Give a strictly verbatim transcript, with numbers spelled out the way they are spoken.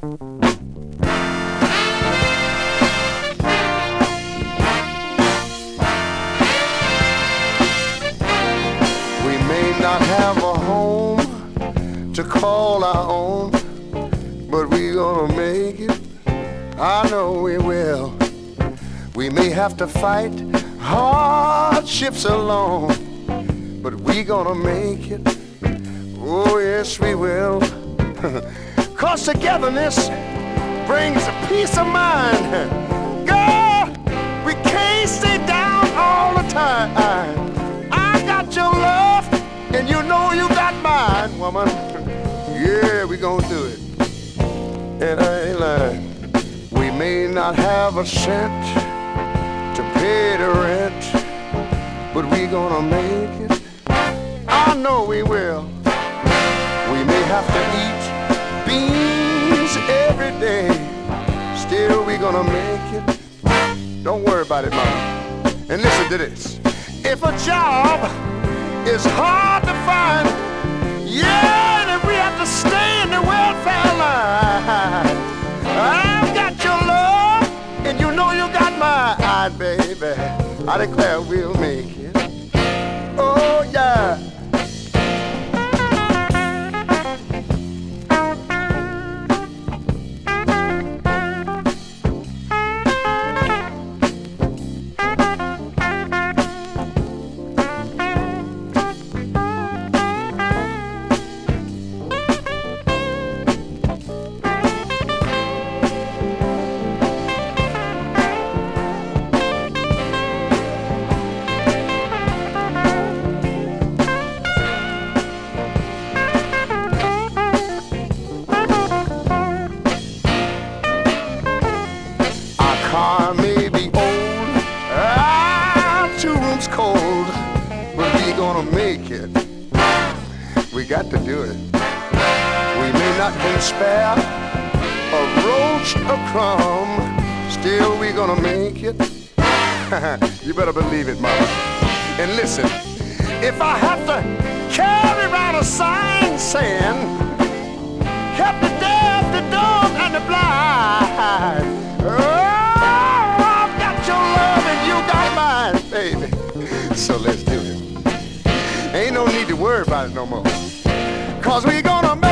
We may not have a home to call our own, but we gonna make it. I know we will. We may have to fight hardships alone, but we gonna make it. Oh yes we will. Cause togetherness brings a peace of mind. Girl, we can't stay down all the time. I got your love and you know you got mine, woman. Yeah, we gonna do it. And I ain't lying. We may not have a cent to pay the rent, but we gonna make it. I know we will. We may have to eat beans every day, still we gonna make it. Don't worry about it, mama. And listen to this. If a job is hard to find, yeah, and if we have to stay in the welfare line, I've got your love, and you know you got mine, baby. I declare we'll make it. Oh, yeah. Car may be old, ah, two rooms cold, but we gonna make it. We got to do it. We may not can spare a roach, a crumb, still we gonna make it. You better believe it, mama. And listen, if I have to carry around a sign saying, help the deaf, the dumb, and the blind, oh, baby. So let's do it. Ain't no need to worry about it no more. Cause we gonna